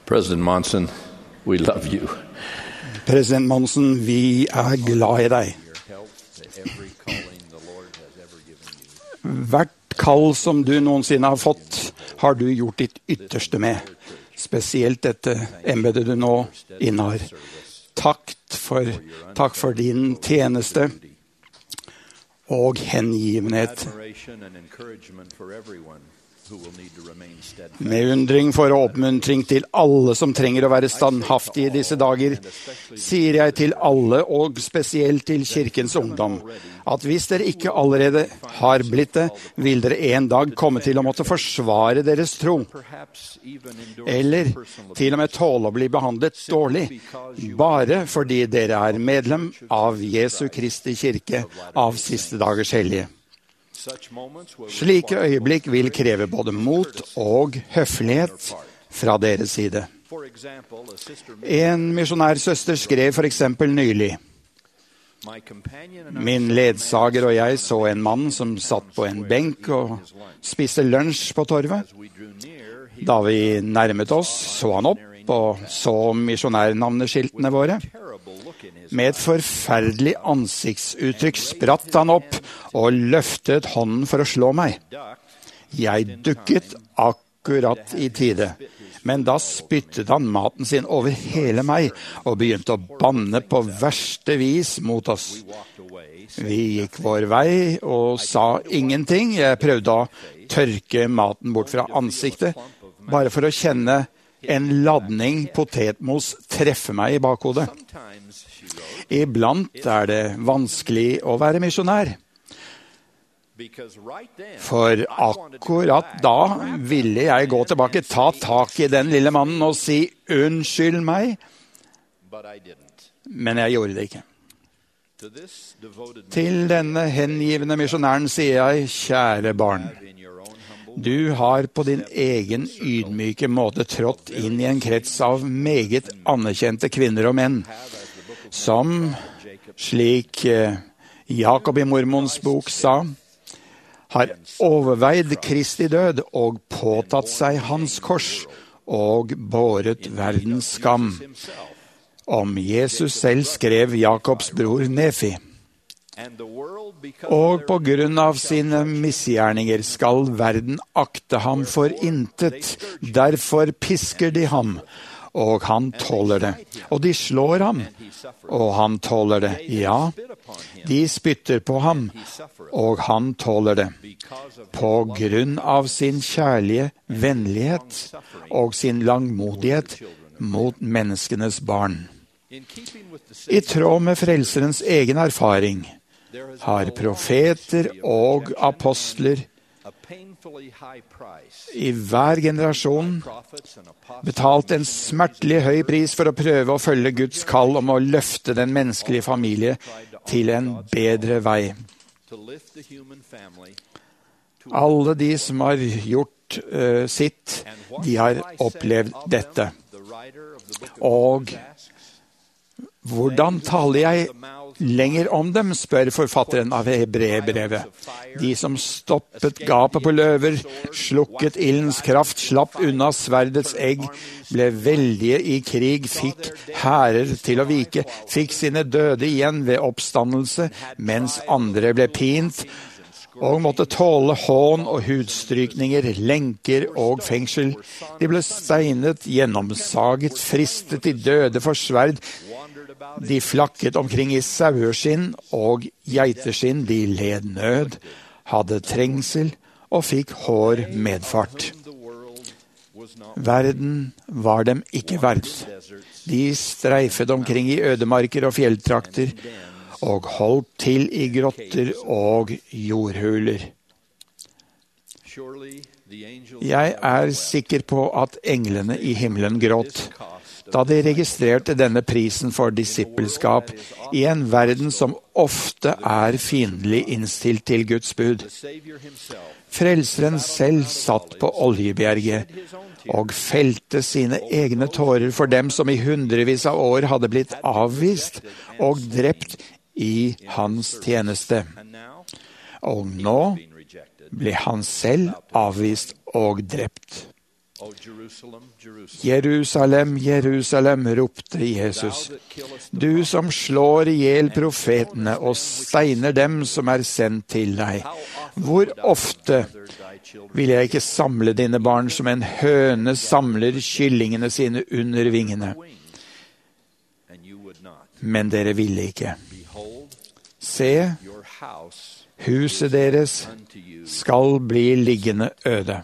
President Monson, we love you. President Monson, vi glad I deg. Hvert kall som du noensinne har fått, har du gjort ditt ytterste med. Spesielt dette embedet du nå innehar. Takk for din tjeneste og hengivenhet. Med undring for oppmuntring til alle som trenger å være standhaftige i disse dager, sier jeg til alle, og spesielt til kirkens ungdom, at hvis dere ikke allerede har blitt det, vil dere en dag komme til å måtte forsvare deres tro, eller til og med tåle å bli behandlet dårlig, bare fordi dere er medlem av Jesu Kristi kirke av siste dagers hellige. Slike øyeblikk vil kreve både mot og høflighet fra deres side. En misjonærsøster skrev for eksempel nylig: Min ledsager og jeg så en mann som satt på en benk og spiste lunsj på torvet. Da vi nærmet oss, så han opp og så misjonærnavneskiltene våre. Med et forferdelig ansiktsuttrykk spratt han opp og løftet hånden for å slå meg. Jeg dukket akkurat i tide, men da spyttet han maten sin over hele meg og begynte å banne på verste vis mot oss. Vi gikk vår vei og sa ingenting. Jeg prøvde å tørke maten bort fra ansiktet, bare for å kjenne en ladning potetmos treffe meg i bakhodet. Iblant det vanskelig å være misjonær. For akkurat da ville jeg gå tilbake, ta tak i den lille mannen og si unnskyld meg, men jeg gjorde det ikke. Til denne hengivende misjonæren sier jeg, kjære barn, du har på din egen ydmyke måte trådt inn i en krets av meget anerkjente kvinner og menn, som, slik Jakob i Mormons bok sa, har overveid Kristi død og påtatt seg hans kors og båret verdens skam. Om Jesus selv skrev Jakobs bror Nefi. Og på grunn av sine misgjerninger skal verden akte ham for intet. Derfor pisker de ham, og han tåler det. Og de slår ham, og han tåler det. Ja, de spytter på ham, og han tåler det. På grunn av sin kjærlige vennlighet og sin langmodighet mot menneskenes barn. I tråd med frelserens egen erfaring har profeter og apostler i hver generasjon betalt en smertelig høy pris for å prøve å følge Guds kall om å løfte den menneskelige familie til en bedre vei. Alle de som har gjort sitt, de har opplevd dette. Og hvordan taler jeg lenger om dem, spør forfatteren av Hebreerbrevet. De som stoppet gapet på løver, slukket ildens kraft, slapp unna sverdets egg, ble veldige i krig, fikk hærer til å vike, fikk sine døde igjen ved oppstandelse, mens andre ble pint, og måtte tåle hån og hudstrykninger, lenker og fengsel. De ble steinet, gjennomsaget, fristet til døde for sverd. De flakket omkring i saueskinn og geiteskinn, de led nød, hadde trengsel og fikk hår medfart. Verden var dem ikke verd. De streifet omkring i ødemarker og fjelltrakter, og holdt til i grotter og jordhuler. Jeg er sikker på at englene i himmelen gråt, da de registrerte denne prisen for disippelskap i en verden som ofte er fiendtlig innstilt til Guds bud. Frelseren selv satt på Oljebjerget og felte sine egne tårer for dem som i hundrevis av år hadde blitt avvist og drept i hans tjeneste. Og nå ble han selv avvist og drept. Jerusalem, Jerusalem, ropte Jesus. Du som slår ihjel profetene og steiner dem som er sendt til deg. Hvor ofte vil jeg ikke samle dine barn som en høne samler kyllingene sine under vingene? Men dere ville ikke. Se, huset deres skal bli liggende øde.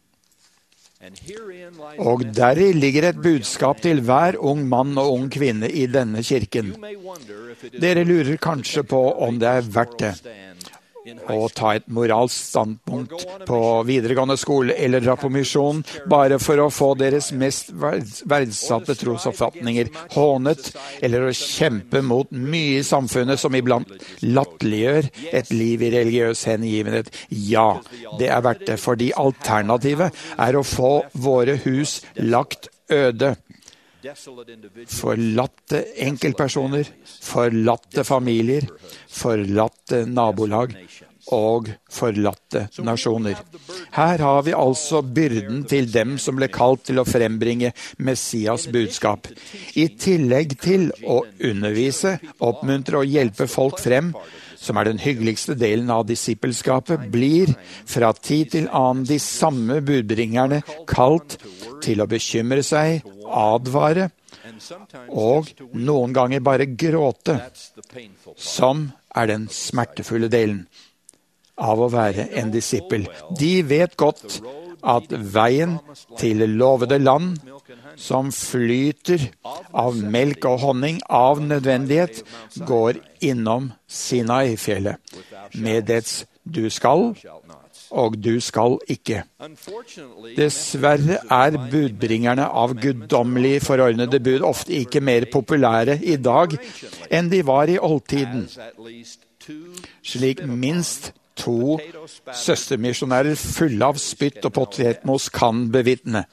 Og deri ligger et budskap til hver ung mann og ung kvinne i denne kirken. Dere lurer kanskje på om det er verdt det å ta et moralsk standpunkt på videregående skole eller dra på misjon bare for å få deres mest verdsatte trosoppfatninger hånet, eller å kjempe mot mye i samfunnet som iblant latterliggjør et liv i religiøs hengivenhet. Ja, det er verdt det, fordi alternativet er å få våre hus lagt øde. Forlatte enkeltpersoner, forlatte familier, forlatte nabolag og forlatte nasjoner. Her har vi altså byrden til dem som ble kalt til å frembringe Messias budskap. I tillegg til å undervise, oppmuntre og hjelpe folk frem, som er den hyggeligste delen av disippelskapet, blir fra tid til annen de samme budbringerne kalt til å bekymre seg, advare og noen ganger bare gråte, som er den smertefulle delen av å være en disippel. De vet godt at veien til lovede land, som flyter av melk og honning av nødvendighet, går innom Sinai-fjellet, med dets du skal, og du skal ikke. Dessverre er budbringerne av guddommelig forordnede bud ofte ikke mer populære i dag enn de var i oldtiden. Slik minst 2 søstermisjonærer fulle av spytt og potetmos kan bevitne.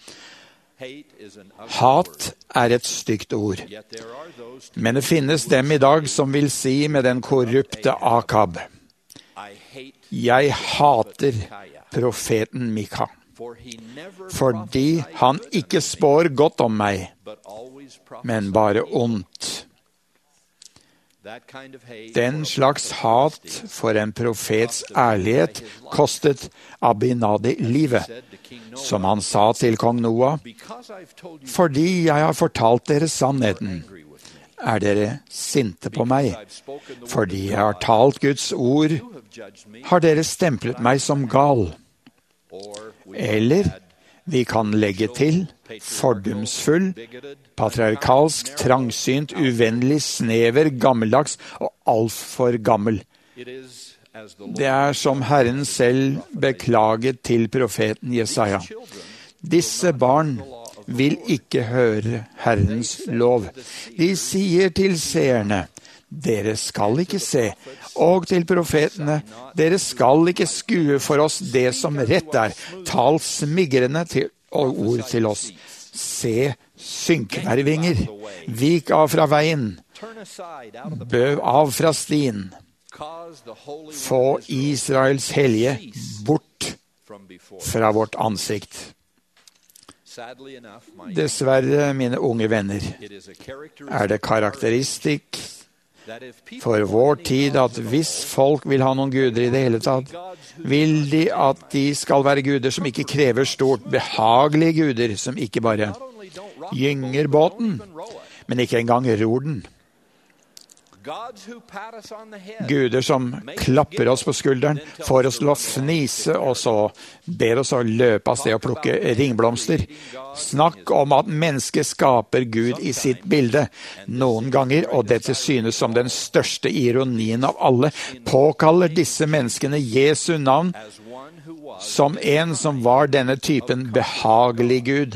Hat er et stygt ord. Men det finnes dem i dag som vil si med den korrupte Akab: jeg hater profeten Mika, fordi han ikke spår godt om meg, men bare ondt. Den slags hat for en profets ærlighet kostet Abinadi livet, som han sa til kong Noah: fordi jeg har fortalt dere sannheten, er dere sinte på meg. Fordi jeg har talt Guds ord, har dere stemplet meg som gal. Eller vi kan legge til fordomsfull, patriarkalsk, trangsynt, uvennlig, snever, gammeldags og alt for gammel. Det er som Herren selv beklaget til profeten Jesaja: disse barn vil ikke høre Herrens lov. De sier til seerne: dere skal ikke se, og til profetene: dere skal ikke skue for oss det som rett er. Tal smigrende ord til oss. Se synkvervinger, vik av fra veien, bøv av fra stien. Få Israels hellige bort fra vårt ansikt. Dessverre, mine unge venner, er det karakteristikk for vår tid at hvis folk vil ha noen guder i det hele tatt, vil de at de skal være guder som ikke krever stort, behagelige guder som ikke bare gynger båten, men ikke engang ror den. Guder som klapper oss på skulderen, får oss til å fnise, og så ber oss å løpe av sted og plukke ringblomster. Snakk om at mennesket skaper Gud i sitt bilde. Noen ganger, og dette synes som den største ironien av alle, påkaller disse menneskene Jesu navn som en som var denne typen behagelig Gud.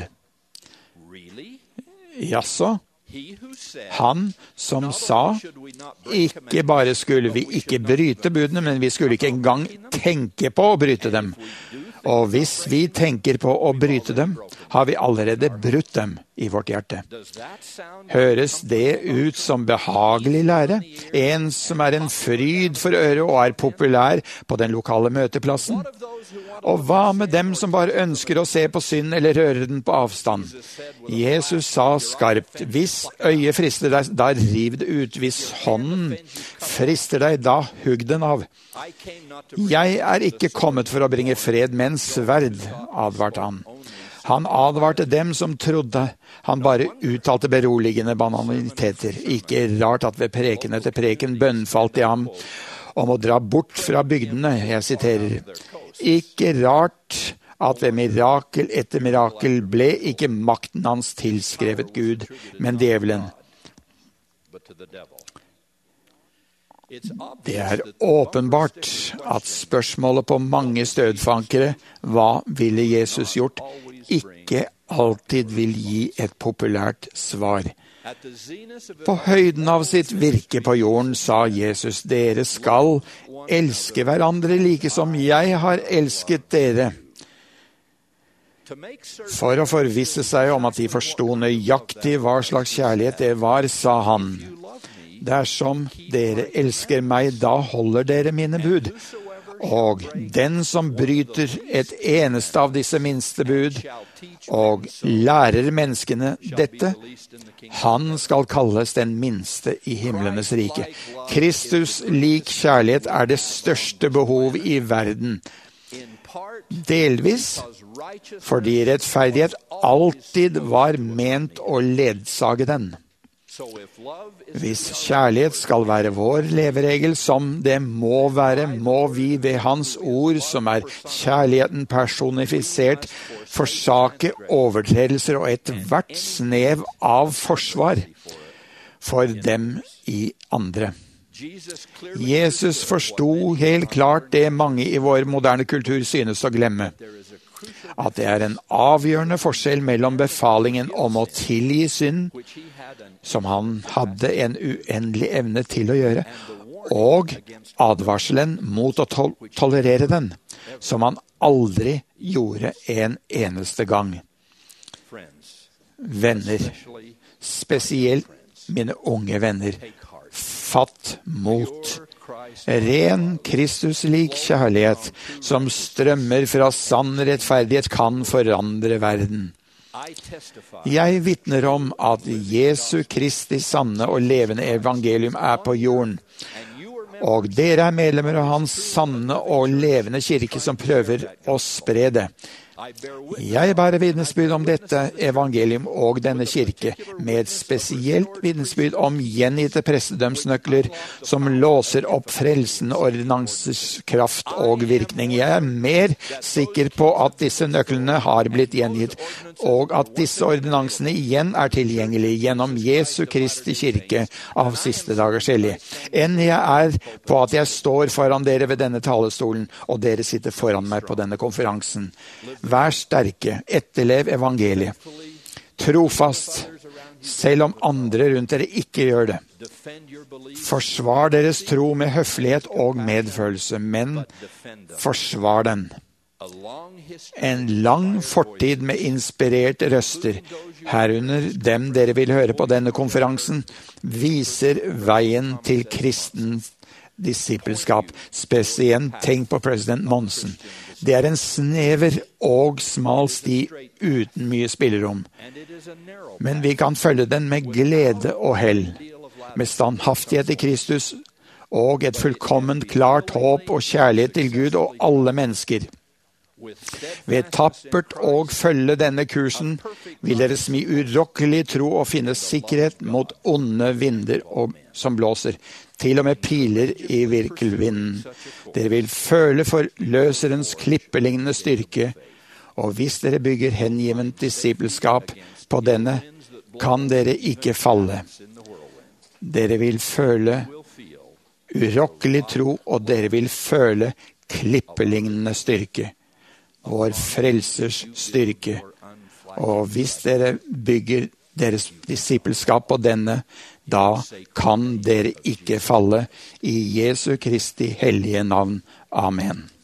Jaså? Han som sa, ikke bare skulle vi ikke bryte budene, men vi skulle ikke engang tenke på å bryte dem. Og hvis vi tenker på å bryte dem, har vi allerede brutt dem. i vårt hjerte. Høres det ut som behagelig lære? En som er en fryd for øret og er populær på den lokale møteplassen? Og hva med dem som bare ønsker å se på synd eller røre den på avstand? Jesus sa skarpt, hvis øyet frister deg, da riv det ut. Hvis hånden frister deg, da hugg den av. Jeg er ikke kommet for å bringe fred, men sverd, advarte han. Han advarte dem som trodde. Han bare uttalte beroligende banaliteter. Ikke rart at ved preken etter preken bønnfalt de ham om å dra bort fra bygdene. Jeg siterer. Ikke rart at ved mirakel etter mirakel ble ikke makten hans tilskrevet Gud, men djevelen. Det er åpenbart at spørsmålet på mange stødfankere, hva ville Jesus gjort, ikke alltid vil gi et populært svar. På høyden av sitt virke på jorden sa Jesus, dere skal elske hverandre like som jeg har elsket dere. For å forvisse seg om at de forsto nøyaktig hva slags kjærlighet det var, sa han, dersom dere elsker meg, da holder dere mine bud. Og den som bryter et eneste av disse minste bud og lærer menneskene dette, han skal kalles den minste i himlenes rike. Kristus lik kjærlighet er det største behov i verden. Delvis fordi rettferdighet alltid var ment å ledsage den. Hvis kjærlighet skal være vår leveregel, som det må være, må vi ved hans ord, som er kjærligheten personifisert, forsake overtredelser og et hvert snev av forsvar for dem i andre. Jesus forsto helt klart det mange i vår moderne kultur synes å glemme. At det er en avgjørende forskjell mellom befalingen om å tilgi synd, som han hadde en uendelig evne til å gjøre, og advarselen mot å tolerere den, som han aldri gjorde en eneste gang. Venner, spesielt mine unge venner, fatt mot. Ren Kristuslik kjærlighet som strømmer fra sann rettferdighet kan forandre verden. Jeg vitner om at Jesu Kristi sanne og levende evangelium er på jorden, og dere er medlemmer av hans sanne og levende kirke som prøver å spre det. Jeg bærer vitnesbyrd om dette evangelium og denne kirke, med et spesielt vitnesbyrd om gjengitte prestedømsnøkler som låser opp frelsende ordinansers kraft og virkning. Jeg er mer sikker på at disse nøklene har blitt gjengitt, og at disse ordinansene igjen er tilgjengelige gjennom Jesu Kristi kirke av siste dagers hellige, enn jeg er på at jeg står foran dere ved denne talestolen, og dere sitter foran meg på denne konferansen. Vær sterke, etterlev evangeliet. Trofast, selv om andre rundt dere ikke gjør det. Forsvar deres tro med høflighet og medfølelse, men forsvar den. En lang fortid med inspirerte røster, herunder dem dere vil høre på denne konferansen, viser veien til kristen disippelskap. Spesielt tenk på president Monson. Det er en snever og smal sti uten mye spillerom. Men vi kan følge den med glede og hell, med standhaftighet i Kristus og et fullkomment klart håp og kjærlighet til Gud og alle mennesker. Ved tappert å følge denne kursen vil dere smi urokkelig tro og finne sikkerhet mot onde vinder som blåser, til og med piler i virkelvinden. Dere vil føle forløserens klippelignende styrke, og hvis dere bygger hengivent disippelskap på denne, kan dere ikke falle. Dere vil føle urokkelig tro, og dere vil føle klippelignende styrke. Vår frelsers styrke. Og hvis dere bygger deres disippelskap på denne, da kan dere ikke falle i Jesu Kristi hellige navn. Amen.